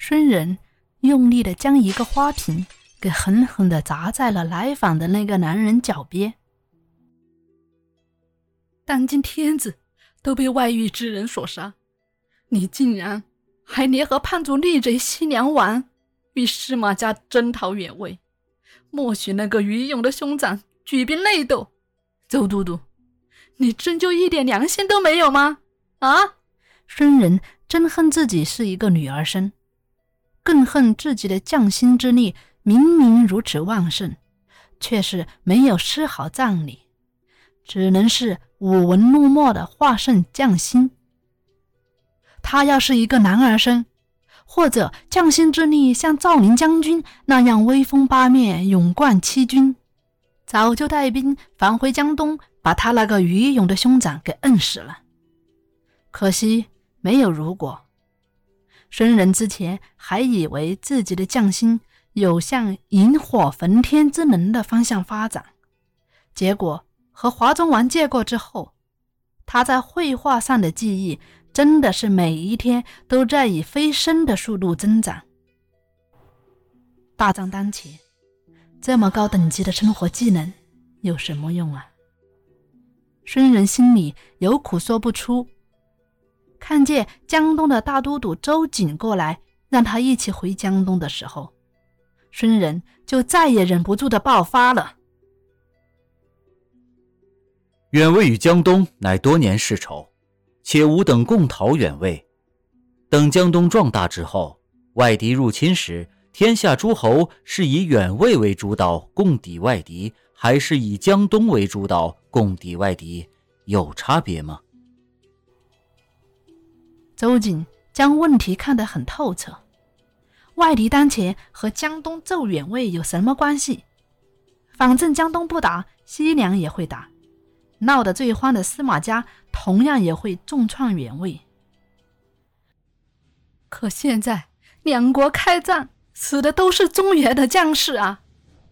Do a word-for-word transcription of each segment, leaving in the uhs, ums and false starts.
孙仁用力地将一个花瓶给狠狠地砸在了来访的那个男人脚边。当今天子都被外遇之人所杀，你竟然还联合叛族逆贼西凉王与司马家征讨远魏，默许那个余勇的兄长举兵内斗。周都督，你真就一点良心都没有吗？啊！孙仁真恨自己是一个女儿身，更恨自己的匠心之力明明如此旺盛，却是没有丝毫葬礼，只能是舞文弄墨的画圣匠心。他要是一个男儿身，或者匠心之力像赵宁将军那样威风八面，勇冠七军，早就带兵返回江东，把他那个余勇的兄长给摁死了。可惜没有如果。孙仁之前还以为自己的匠心有向引火焚天之能的方向发展，结果和华中王借过之后，他在绘画上的技艺真的是每一天都在以飞升的速度增长。大战当前，这么高等级的生活技能有什么用啊？孙仁心里有苦说不出，看见江东的大都督周瑾过来让他一起回江东的时候，孙仁就再也忍不住的爆发了。 远魏与江东乃多年世仇，且吾等共讨远魏。等江东壮大之后，外敌入侵时，天下诸侯是以远魏为主导共抵外敌，还是以江东为主导共抵外敌，有差别吗？ 周瑾将问题看得很透彻，外敌当前和江东揍远魏有什么关系？反正江东不打，西凉也会打，闹得最欢的司马家同样也会重创远魏。可现在两国开战，死的都是中原的将士啊！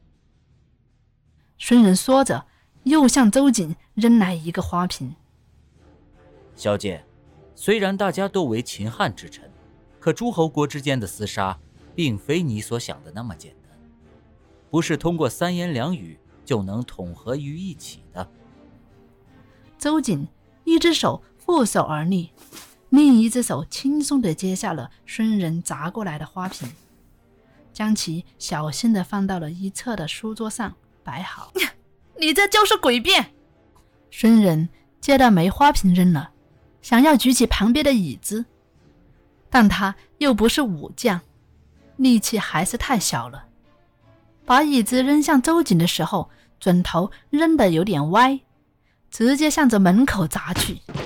孙仁说着，又向周瑾扔来一个花瓶。 小姐，虽然大家都为秦汉之臣，可诸侯国之间的厮杀并非你所想的那么简单，不是通过三言两语就能统合于一起的。 周瑾一只手负手而立，另一只手轻松地接下了孙仁砸过来的花瓶，将其小心地放到了一侧的书桌上摆好。你这就是诡辩！孙仁接到梅花瓶扔了，想要举起旁边的椅子，但他又不是武将，力气还是太小了。把椅子扔向周瑾的时候，准头扔得有点歪，直接向着门口砸去。